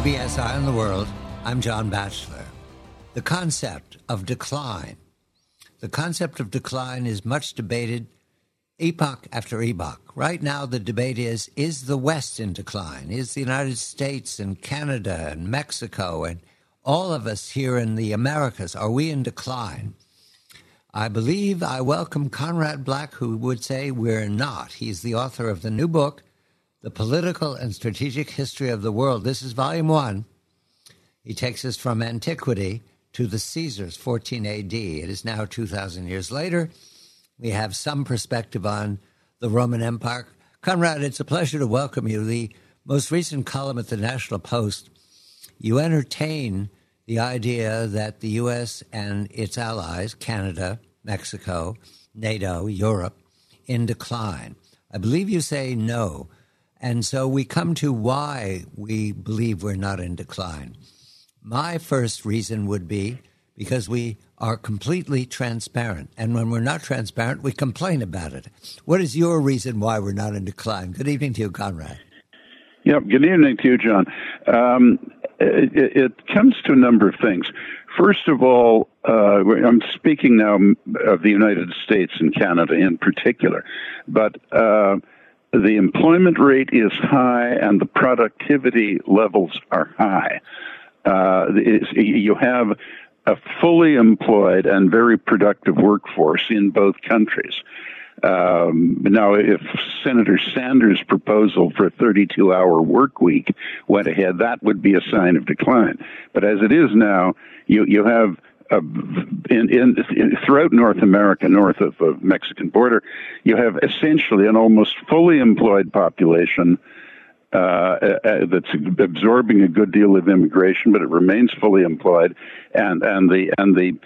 CBS Eye on the World. I'm John Batchelor. The concept of decline. The concept of decline is much debated epoch after epoch. Right now, the debate is the West in decline? Is the United States and Canada and Mexico and all of us here in the Americas, are we in decline? I believe I welcome Conrad Black, who would say we're not. He's the author of the new book, The Political and Strategic History of the World. This is volume 1. He takes us from antiquity to the Caesars, 14 AD. It is now 2,000 years later. We have some perspective on the Roman Empire. Conrad, it's a pleasure to welcome you. The most recent column at the National Post, you entertain the idea that the U.S. and its allies, Canada, Mexico, NATO, Europe, in decline. I believe you say no. And so we come to why we believe we're not in decline. My first reason would be because we are completely transparent. And when we're not transparent, we complain about it. What is your reason why we're not in decline? Good evening to you, Conrad. Yep, good evening to you, John. It comes to a number of things. First of all, I'm speaking now of the United States and Canada in particular, but the employment rate is high and the productivity levels are high. You have a fully employed and very productive workforce in both countries. Now, if Senator Sanders' proposal for a 32-hour work week went ahead, that would be a sign of decline. But as it is now, you have throughout North America, north of the Mexican border, you have essentially an almost fully employed population that's absorbing a good deal of immigration, but it remains fully employed, and the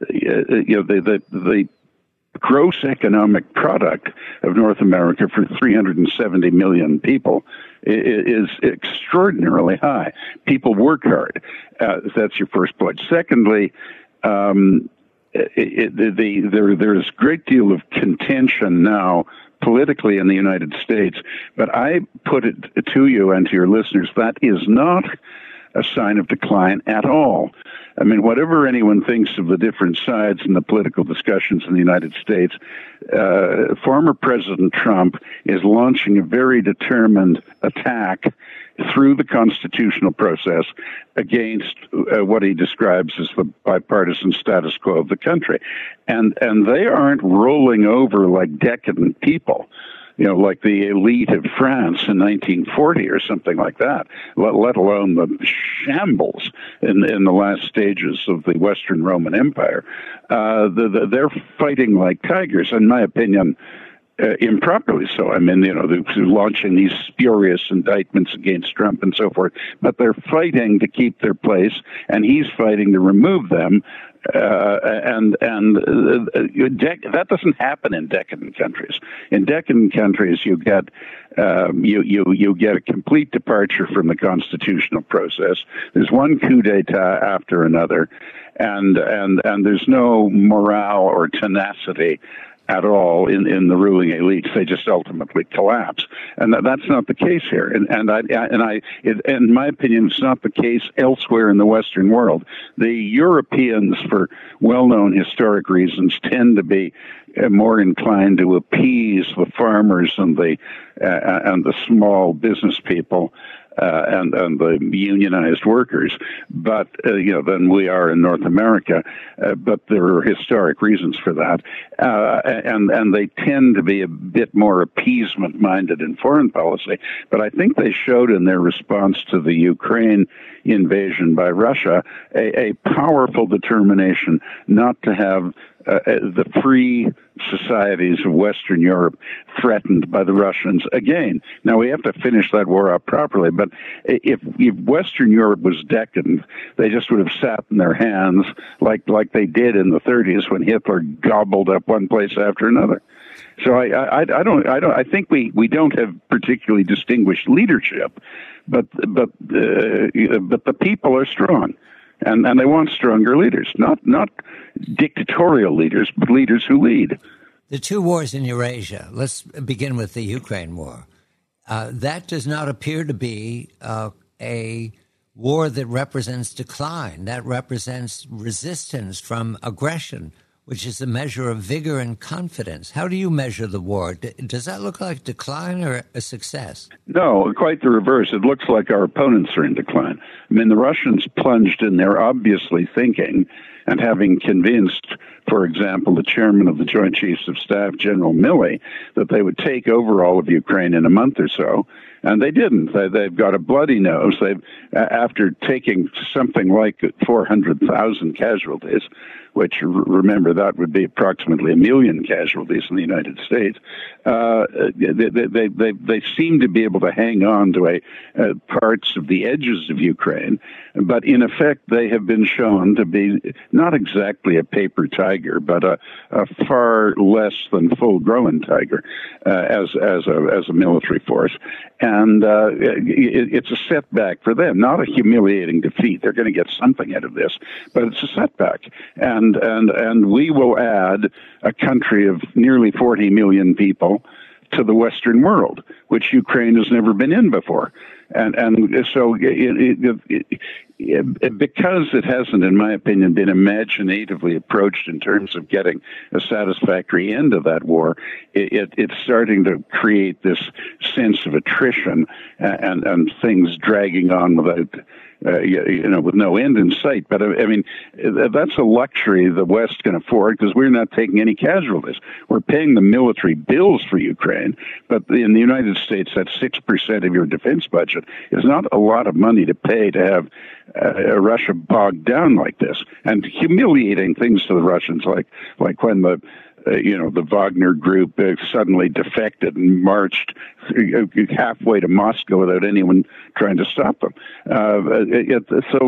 gross economic product of North America for 370 million people is extraordinarily high. People work hard. That's your first point. Secondly, there's a great deal of contention now politically in the United States, but I put it to you and to your listeners, that is not a sign of decline at all. I mean, whatever anyone thinks of the different sides in the political discussions in the United States, former President Trump is launching a very determined attack through the constitutional process against what he describes as the bipartisan status quo of the country. And they aren't rolling over like decadent people, like the elite of France in 1940 or something like that, let alone the shambles in the last stages of the Western Roman Empire. They're fighting like tigers, in my opinion, improperly so. I mean, they're launching these spurious indictments against Trump and so forth, but they're fighting to keep their place, and he's fighting to remove them. That doesn't happen in decadent countries. In decadent countries, you get you get a complete departure from the constitutional process. There's one coup d'état after another, and there's no morale or tenacity at all in the ruling elites. They just ultimately collapse, and that's not the case here. In my opinion, it's not the case elsewhere in the Western world. The Europeans, for well-known historic reasons, tend to be more inclined to appease the farmers and the small business people. And the unionized workers, but than we are in North America. But there are historic reasons for that, and they tend to be a bit more appeasement-minded in foreign policy. But I think they showed in their response to the Ukraine invasion by Russia a powerful determination not to have the free societies of Western Europe threatened by the Russians again. Now, we have to finish that war up properly, but if Western Europe was decadent, they just would have sat in their hands like they did in the 30s when Hitler gobbled up one place after another. So I think we don't have particularly distinguished leadership, but the people are strong. And they want stronger leaders, not dictatorial leaders, but leaders who lead. The two wars in Eurasia, let's begin with the Ukraine war. That does not appear to be a war that represents decline, that represents resistance from aggression, which is a measure of vigor and confidence. How do you measure the war? Does that look like decline or a success? No, quite the reverse. It looks like our opponents are in decline. I mean, the Russians plunged in there obviously thinking and having convinced, for example, the chairman of the Joint Chiefs of Staff, General Milley, that they would take over all of Ukraine in a month or so. And they didn't. They've got a bloody nose. After taking something like 400,000 casualties, which, remember, that would be approximately 1 million casualties in the United States, they seem to be able to hang on to parts of the edges of Ukraine. But in effect, they have been shown to be not exactly a paper tiger, but a far less than full-grown tiger as a military force. And it's a setback for them, not a humiliating defeat. They're going to get something out of this, but it's a setback. And we will add a country of nearly 40 million people to the Western world, which Ukraine has never been in before. And so because it hasn't, in my opinion, been imaginatively approached in terms of getting a satisfactory end of that war, it's starting to create this sense of attrition and things dragging on without, with no end in sight. But I mean, that's a luxury the West can afford because we're not taking any casualties. We're paying the military bills for Ukraine, but in the United States, that's 6% of your defense budget. Is not a lot of money to pay to have Russia bogged down like this, and humiliating things to the Russians, like when the Wagner group suddenly defected and marched halfway to Moscow without anyone trying to stop them. So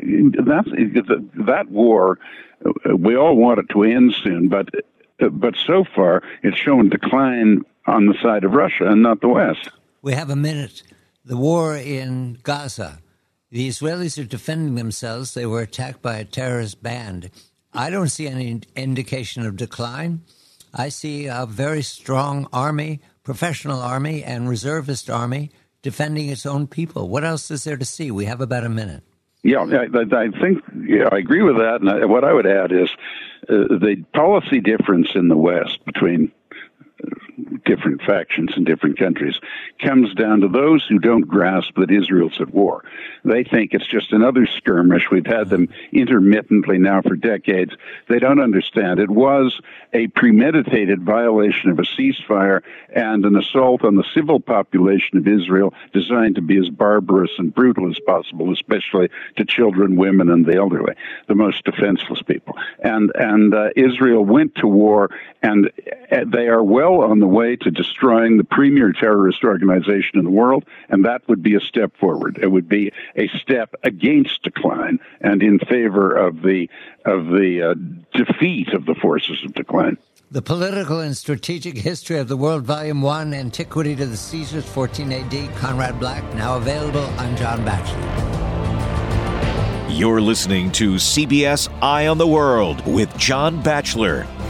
that war, we all want it to end soon, but so far it's shown decline on the side of Russia and not the West. We have a minute. The war in Gaza. The Israelis are defending themselves. They were attacked by a terrorist band. I don't see any indication of decline. I see a very strong army, professional army, and reservist army defending its own people. What else is there to see? We have about a minute. Yeah, I think I agree with that. And what I would add is the policy difference in the West between different factions in different countries comes down to those who don't grasp that Israel's at war. They think it's just another skirmish. We've had them intermittently now for decades. They don't understand. It was a premeditated violation of a ceasefire and an assault on the civil population of Israel designed to be as barbarous and brutal as possible, especially to children, women, and the elderly, the most defenseless people. And Israel went to war, and they are well on the way to destroying the premier terrorist organization in the world, and that would be a step forward. It would be a step against decline and in favor of the defeat of the forces of decline. The Political and Strategic History of the World, Volume 1, Antiquity to the Caesars, 14 AD, Conrad Black, now available on John Batchelor. You're listening to CBS Eye on the World with John Batchelor.